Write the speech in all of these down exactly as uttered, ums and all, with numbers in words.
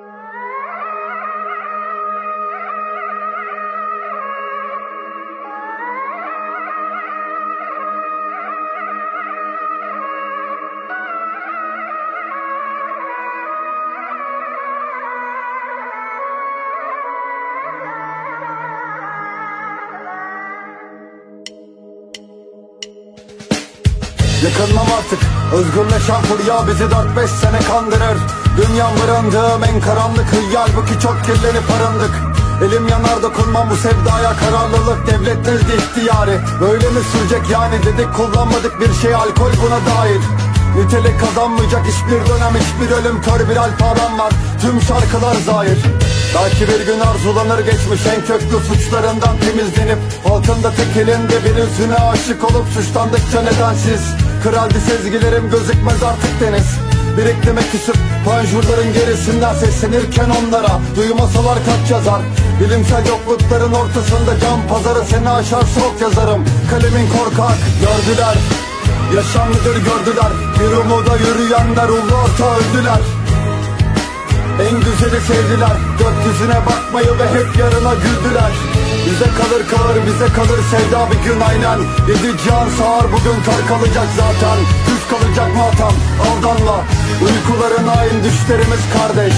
Yakınmam artık, özgürleşen furya bizi dört beş sene kandırır. Dünyam bırındığım en karanlık hıyal, bu ki çok kirlenip arındık. Elim yanar dokunmam bu sevdaya, kararlılık devletmezdi ihtiyari. Böyle mi sürecek yani dedik, kullanmadık bir şey, alkol buna dahil. Nitelik kazanmayacak hiçbir dönem, hiçbir ölüm, kör bir alfabem var. Tüm şarkılar zahir. Belki bir gün arzulanır geçmiş en köklü suçlarından temizlenip, halkın da tek elinde bir yüzüne aşık olup suçlandıkça nedensiz. Kraldi sezgilerim gözükmez artık deniz. Biriktirme küsüp panjurların gerisinden seslenirken onlara, duymasalar kaç yazar. Bilimsel yoklukların ortasında can pazarı, seni aşar sok yazarım. Kalemin korkak gördüler, yaşamlıdır gördüler. Bir umuda yürüyenler ulu orta öldüler. En güzeli sevdiler, gökyüzüne bakmayı ve hep yarına güldüler. Bize kalır kalır, bize kalır sevda bir gün aynen. Yedi can sağır, bugün kar kalacak zaten. Düz kalacak matam, aldanma. Uykuların hain düşlerimiz kardeş.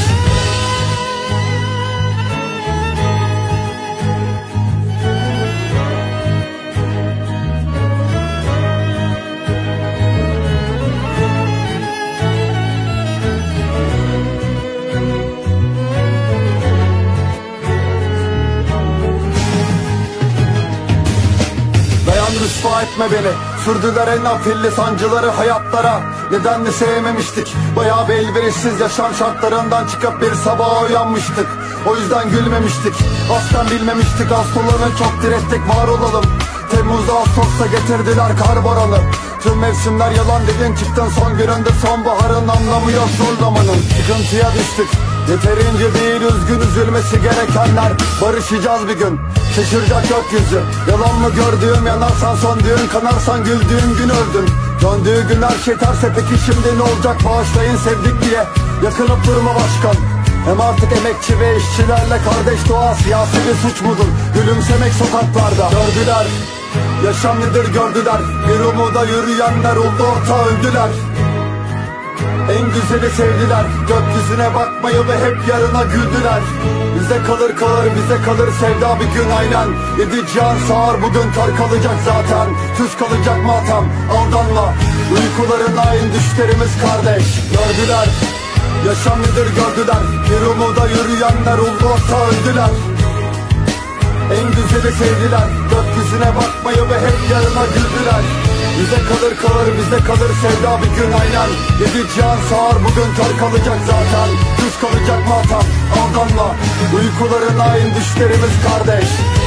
Rüsva etme beni, sürdüler en afilli sancıları hayatlara. Nedenli sevmemiştik, bayağı bir elverişsiz yaşam şartlarından çıkıp bir sabaha uyanmıştık. O yüzden gülmemiştik, aslen bilmemiştik. Hastalarını çok direttik, var olalım. Temmuz'da Ağustos'ta getirdiler kar boranı. Tüm mevsimler yalan dedin, çıktın son gününde sonbaharın anlamı yok zorlamanın. Sıkıntıya düştük, yeterince değil üzgün, üzülmesi gerekenler. Barışacağız bir gün, şaşıracak gökyüzü. Yalan mı gördüğüm, yanarsan son düğün, kanarsan güldüğün gün öldün. Döndüğü gün her şey terse, peki şimdi ne olacak? Bağışlayın sevdik diye yakınıp durma başkan. Hem artık emekçi ve işçilerle kardeş doğa, siyasi bir suç mudur? Gülümsemek sokaklarda. Gördüler, yaşam nedir gördüler. Bir umuda yürüyenler oldu orta öldüler. En güzeli sevdiler, gökyüzüne bakmayı ve hep yarına güldüler. Bize kalır kalır, bize kalır sevda bir gün aynen. Yedi can sağır, bugün kar kalacak zaten. Tüz kalacak matam, aldanma. Uykuların hain düşlerimiz kardeş. Gördüler, yaşam nedir gördüler. Bir umuda yürüyenler oldu orta öldüler. En güzeli sevdiler, gökyüzüne bakmayı ve hep yarına güldüler. Bize kalır kalır, bize kalır sevda bir gün aynen. Yedi can sağır, bugün kar kalacak zaten. Düz kalacak matam, aldanma. Uykuların hain düşlerimiz kardeş.